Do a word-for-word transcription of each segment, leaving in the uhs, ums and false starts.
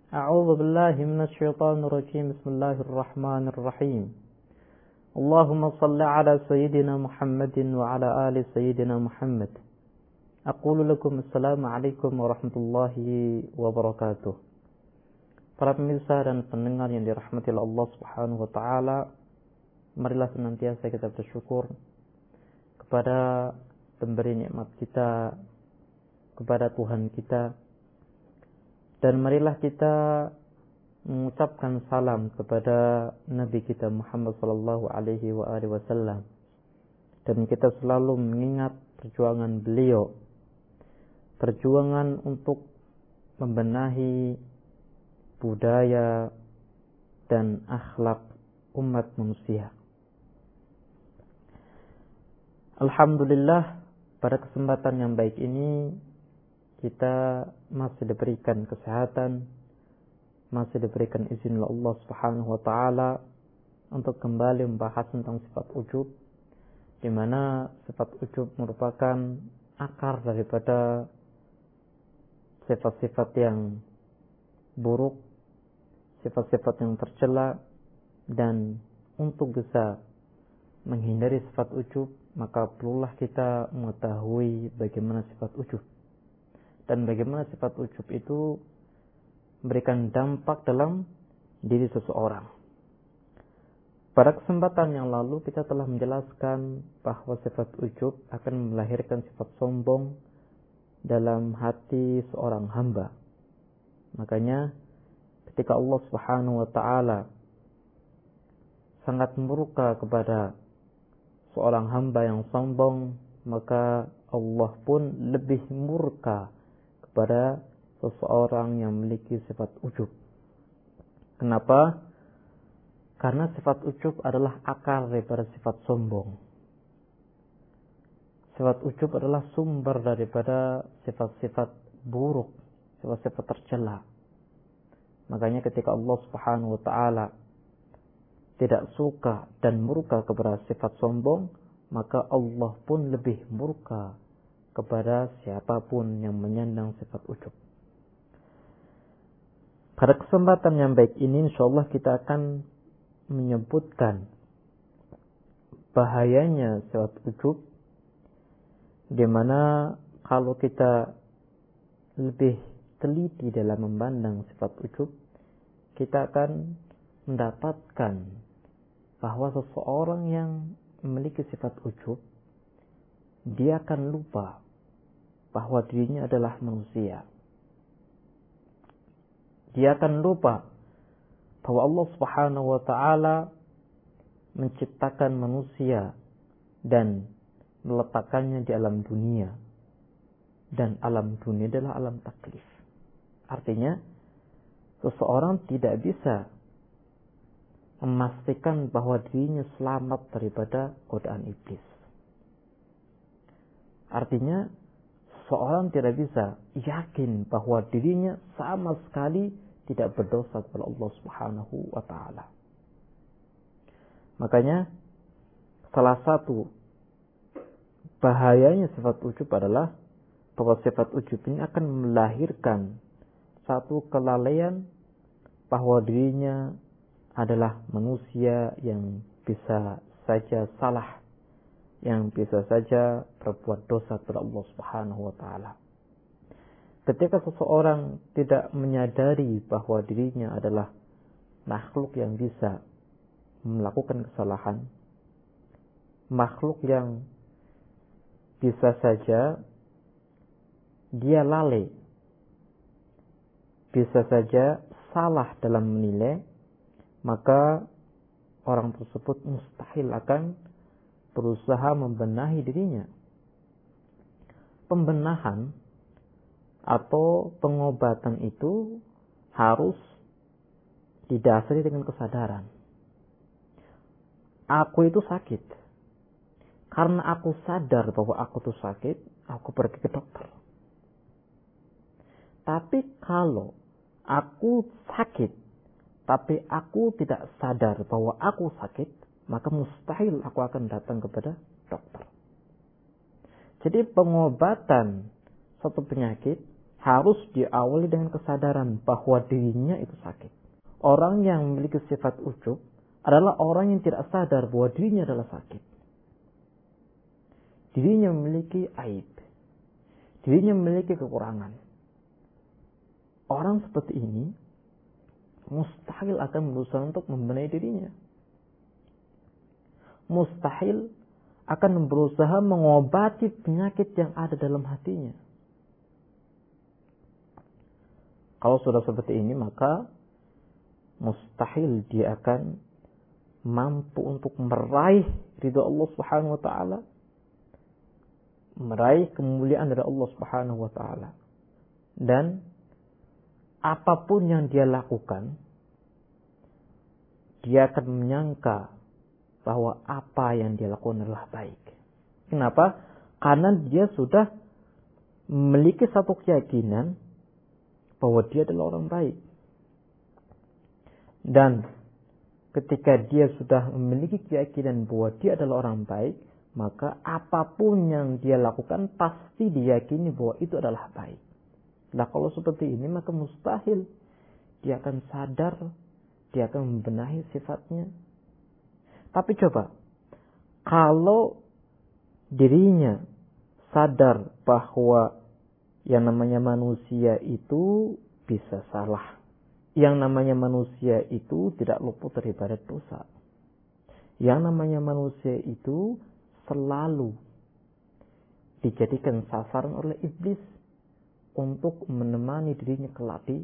أعوذ بالله من الشيطان الرجيم. بسم الله الرحمن الرحيم. اللهم صل على سيدنا محمد وعلى آل سيدنا محمد. أقول لكم السلام عليكم ورحمة الله وبركاته. Para pemirsa dan pendengar yang dirahmati oleh Allah Subhanahu wa taala, marilah senantiasa kita bersyukur kepada pemberi nikmat kita, kepada Tuhan kita, dan marilah kita mengucapkan salam kepada Nabi kita Muhammad sallallahu alaihi wa alihi wasallam, dan kita selalu mengingat perjuangan beliau, perjuangan untuk membenahi budaya dan akhlak umat manusia. Alhamdulillah, pada kesempatan yang baik ini kita masih diberikan kesehatan, masih diberikan izin oleh Allah Subhanahu wa taala untuk kembali membahas tentang sifat ujub, di mana sifat ujub merupakan akar daripada sifat-sifat yang buruk, sifat-sifat yang tercela, dan untuk bisa menghindari sifat ujub, maka perlulah kita mengetahui bagaimana sifat ujub dan bagaimana sifat ujub itu memberikan dampak dalam diri seseorang. Pada kesempatan yang lalu kita telah menjelaskan bahwa sifat ujub akan melahirkan sifat sombong dalam hati seorang hamba. Makanya ketika Allah Subhanahu wa taala sangat murka kepada seorang hamba yang sombong, maka Allah pun lebih murka kepada seseorang yang memiliki sifat ujub. Kenapa? Karena sifat ujub adalah akar daripada sifat sombong. Sifat ujub adalah sumber daripada sifat-sifat buruk, sifat-sifat tercela. Makanya ketika Allah Subhanahu wa taala tidak suka dan murka kepada sifat sombong, maka Allah pun lebih murka kepada siapapun yang menyandang sifat ujub. Pada kesempatan yang baik ini insyaallah kita akan menyebutkan bahayanya sifat ujub, di mana kalau kita lebih teliti dalam memandang sifat ujub, kita akan mendapatkan bahwa seseorang yang memiliki sifat ujub, dia akan lupa bahwa dirinya adalah manusia. Dia akan lupa bahwa Allah Subhanahu wa taala menciptakan manusia dan meletakkannya di alam dunia, dan alam dunia adalah alam taklif. Artinya seseorang tidak bisa memastikan bahwa dirinya selamat daripada godaan iblis. Artinya seseorang tidak bisa yakin bahwa dirinya sama sekali tidak berdosa kepada Allah Subhanahu wa taala. Makanya salah satu bahayanya sifat ujub adalah bahwa sifat ujub ini akan melahirkan satu kelalaian bahwa dirinya adalah manusia yang bisa saja salah, yang bisa saja berbuat dosa kepada Allah Subhanahu wa taala. Ketika seseorang tidak menyadari bahwa dirinya adalah makhluk yang bisa melakukan kesalahan, makhluk yang bisa saja dia lalai, bisa saja salah dalam menilai, maka orang tersebut mustahil akan berusaha membenahi dirinya. Pembenahan atau pengobatan itu harus didasari dengan kesadaran. Aku itu sakit. Karena aku sadar bahwa aku itu sakit, aku pergi ke dokter. Tapi kalau aku sakit, tapi aku tidak sadar bahwa aku sakit, maka mustahil aku akan datang kepada dokter. Jadi pengobatan suatu penyakit harus diawali dengan kesadaran bahwa dirinya itu sakit. Orang yang memiliki sifat ujub adalah orang yang tidak sadar bahwa dirinya adalah sakit. Dirinya memiliki aib. Dirinya memiliki kekurangan. Orang seperti ini mustahil akan berusaha untuk membenahi dirinya. Mustahil akan berusaha mengobati penyakit yang ada dalam hatinya. Kalau sudah seperti ini, maka mustahil dia akan mampu untuk meraih ridha Allah Subhanahu wa taala, meraih kemuliaan dari Allah Subhanahu wa taala. Dan apapun yang dia lakukan, dia akan menyangka bahwa apa yang dia lakukan adalah baik. Kenapa? Karena dia sudah memiliki satu keyakinan bahwa dia adalah orang baik. Dan ketika dia sudah memiliki keyakinan bahwa dia adalah orang baik, maka apapun yang dia lakukan pasti diyakini bahwa itu adalah baik. Nah, kalau seperti ini maka mustahil dia akan sadar, dia akan membenahi sifatnya. Tapi coba, kalau dirinya sadar bahwa yang namanya manusia itu bisa salah, yang namanya manusia itu tidak luput daripada dosa, yang namanya manusia itu selalu dijadikan sasaran oleh iblis untuk menemani dirinya kelak di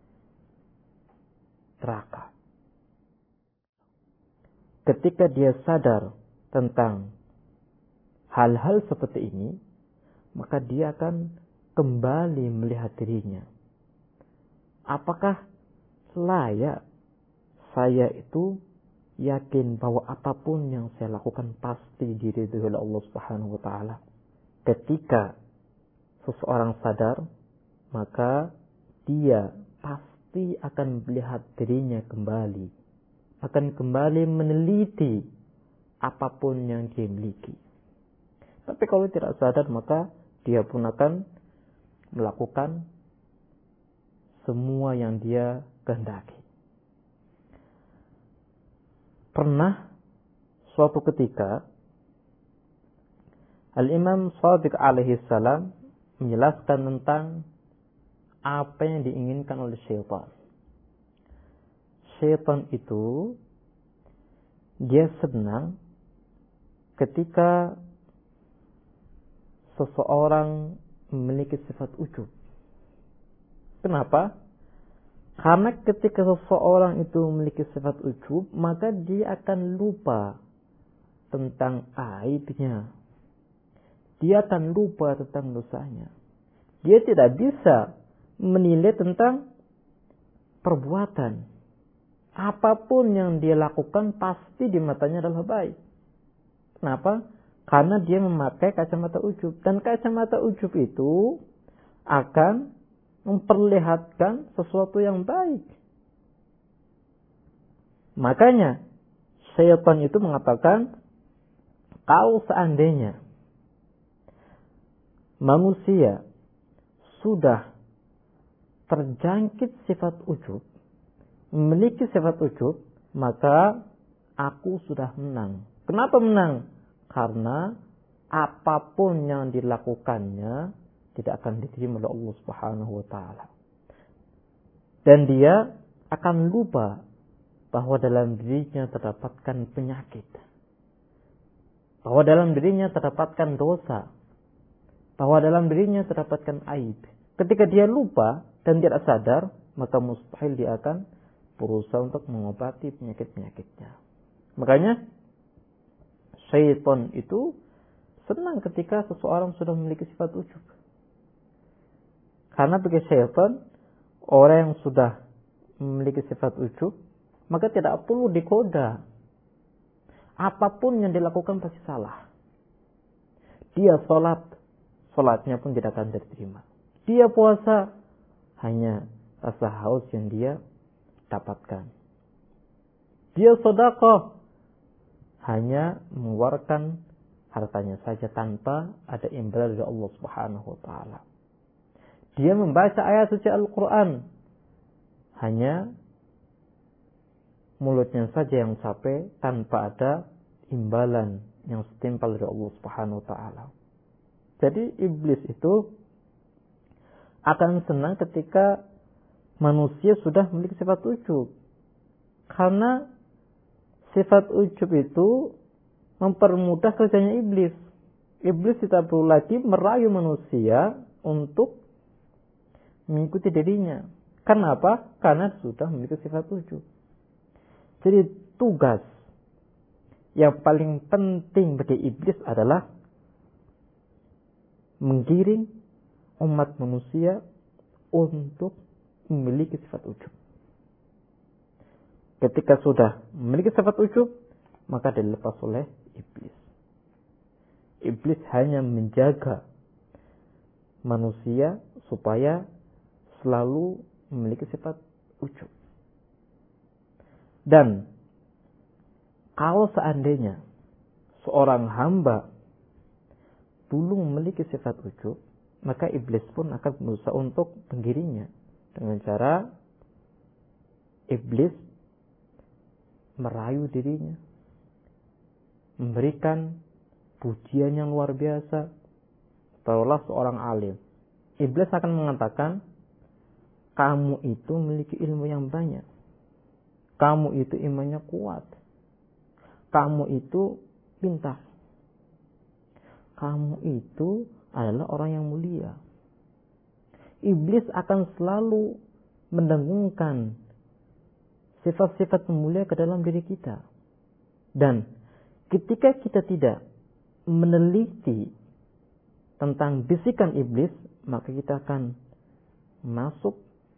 neraka. Ketika dia sadar tentang hal-hal seperti ini, maka dia akan kembali melihat dirinya. Apakah layak saya itu yakin bahwa apapun yang saya lakukan pasti diridhoi oleh Allah Subhanahu wa taala? Ketika seseorang sadar, maka dia pasti akan melihat dirinya kembali, akan kembali meneliti apapun yang dia miliki. Tapi kalau tidak sadar, maka dia pun akan melakukan semua yang dia kehendaki. Pernah suatu ketika Al-Imam Shadiq alaihi salam menjelaskan tentang apa yang diinginkan oleh syaitan. Syaitan itu dia senang ketika seseorang memiliki sifat ujub. Kenapa? Karena ketika seseorang itu memiliki sifat ujub, maka dia akan lupa tentang aibnya. Dia akan lupa tentang dosanya. Dia tidak bisa menilai tentang perbuatan. Apapun yang dia lakukan pasti di matanya adalah baik. Kenapa? Karena dia memakai kacamata ujub. Dan kacamata ujub itu akan memperlihatkan sesuatu yang baik. Makanya syaitan itu mengatakan, kalau seandainya manusia sudah terjangkit sifat ujub, memiliki sifat ujub, maka aku sudah menang. Kenapa menang? Karena apapun yang dilakukannya tidak akan diterima oleh Allah Subhanahu wa taala. Dan dia akan lupa bahwa dalam dirinya terdapatkan penyakit. Bahwa dalam dirinya terdapatkan dosa. Bahwa dalam dirinya terdapatkan aib. Ketika dia lupa dan tidak sadar, maka mustahil dia akan berusaha untuk mengobati penyakit-penyakitnya. Makanya syaitan itu senang ketika seseorang sudah memiliki sifat ujub. Karena bagi syaitan, orang yang sudah memiliki sifat ujub, maka tidak perlu digoda. Apapun yang dilakukan pasti salah. Dia sholat, sholatnya pun tidak akan diterima. Dia puasa, hanya rasa haus yang dia dapatkan. Dia sedekah, hanya mengeluarkan hartanya saja tanpa ada imbalan dari Allah Subhanahu wa taala. Dia membaca ayat suci Al-Quran, hanya mulutnya saja yang capek tanpa ada imbalan yang setimpal dari Allah Subhanahu wa taala. Jadi iblis itu akan senang ketika manusia sudah memiliki sifat ujub. Karena sifat ujub itu mempermudah kerjanya iblis. Iblis tidak perlu lagi merayu manusia untuk mengikuti dirinya. Kenapa? Karena sudah memiliki sifat ujub. Jadi tugas yang paling penting bagi iblis adalah menggiring umat manusia untuk memiliki sifat ujub. Ketika sudah memiliki sifat ujub, maka dilepas oleh iblis. Iblis hanya menjaga manusia supaya selalu memiliki sifat ujub. Dan kalau seandainya seorang hamba belum memiliki sifat ujub, maka iblis pun akan berusaha untuk menggiringnya dengan cara iblis merayu dirinya, memberikan pujian yang luar biasa. Taruhlah seorang alim, iblis akan mengatakan, kamu itu memiliki ilmu yang banyak, kamu itu imannya kuat, kamu itu pintar, kamu itu adalah orang yang mulia. Iblis akan selalu mendengungkan sifat-sifat mulia ke dalam diri kita. Dan ketika kita tidak meneliti tentang bisikan iblis, maka kita akan masuk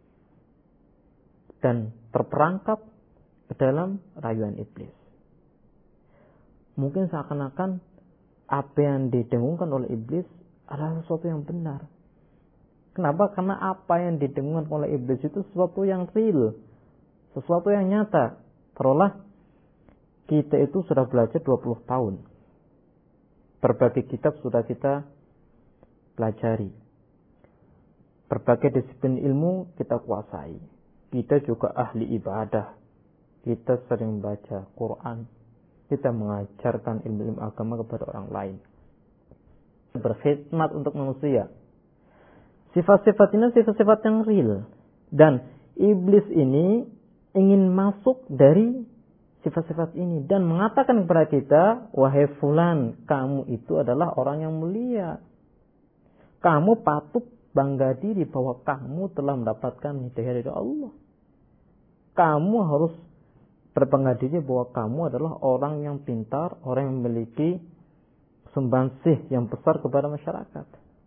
dan terperangkap ke dalam rayuan iblis. Mungkin seakan-akan apa yang didengungkan oleh iblis adalah sesuatu yang benar. Kenapa? Karena apa yang didengungkan oleh iblis itu sesuatu yang real, sesuatu yang nyata. Terulah kita itu sudah belajar dua puluh tahun. Berbagai kitab sudah kita pelajari. Berbagai disiplin ilmu kita kuasai. Kita juga ahli ibadah. Kita sering baca Quran. Kita mengajarkan ilmu-ilmu agama kepada orang lain. Berkhidmat untuk manusia. Sifat-sifat ini sifat-sifat yang real. Dan iblis ini ingin masuk dari sifat-sifat ini. Dan mengatakan kepada kita, wahai fulan, kamu itu adalah orang yang mulia. Kamu patut bangga diri bahwa kamu telah mendapatkan hidayah dari Allah. Kamu harus berbangga diri bahwa kamu adalah orang yang pintar, orang yang memiliki sumbangsih yang besar kepada masyarakat.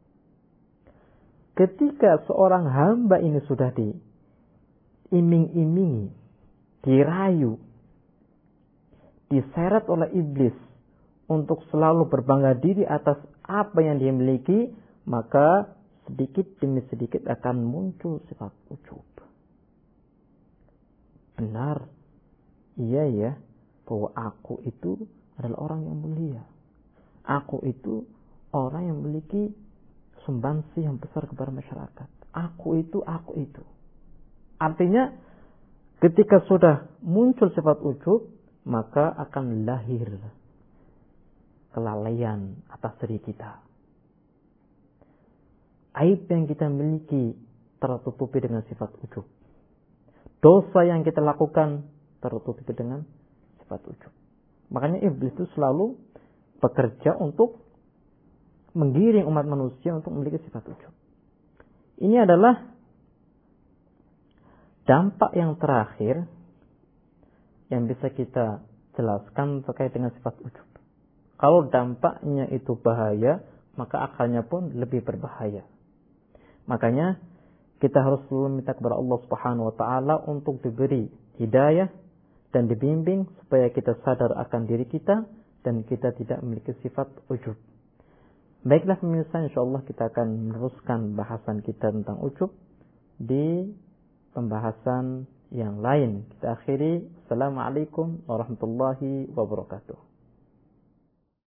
Ketika seorang hamba ini sudah diiming-imingi, dirayu, diseret oleh iblis untuk selalu berbangga diri atas apa yang dia miliki, maka sedikit demi sedikit akan muncul sifat ujub. Benar, iya ya, bahwa aku itu adalah orang yang mulia. Aku itu orang yang memiliki sumbangsih yang besar kepada masyarakat. Aku itu, aku itu. Artinya, ketika sudah muncul sifat ujub, maka akan lahir kelalaian atas diri kita. Aib yang kita miliki tertutupi dengan sifat ujub. Dosa yang kita lakukan tertutupi dengan sifat ujub. Makanya iblis itu selalu bekerja untuk menggiring umat manusia untuk memiliki sifat ujub. Ini adalah dampak yang terakhir yang bisa kita jelaskan terkait dengan sifat ujub. Kalau dampaknya itu bahaya, maka akalnya pun lebih berbahaya. Makanya kita harus selalu minta kepada Allah Subhanahu wa taala untuk diberi hidayah dan dibimbing supaya kita sadar akan diri kita dan kita tidak memiliki sifat ujub. Baiklah pemirsa, insyaallah kita akan meneruskan bahasan kita tentang ujub di pembahasan yang lain. Kita akhiri. Assalamualaikum warahmatullahi wabarakatuh.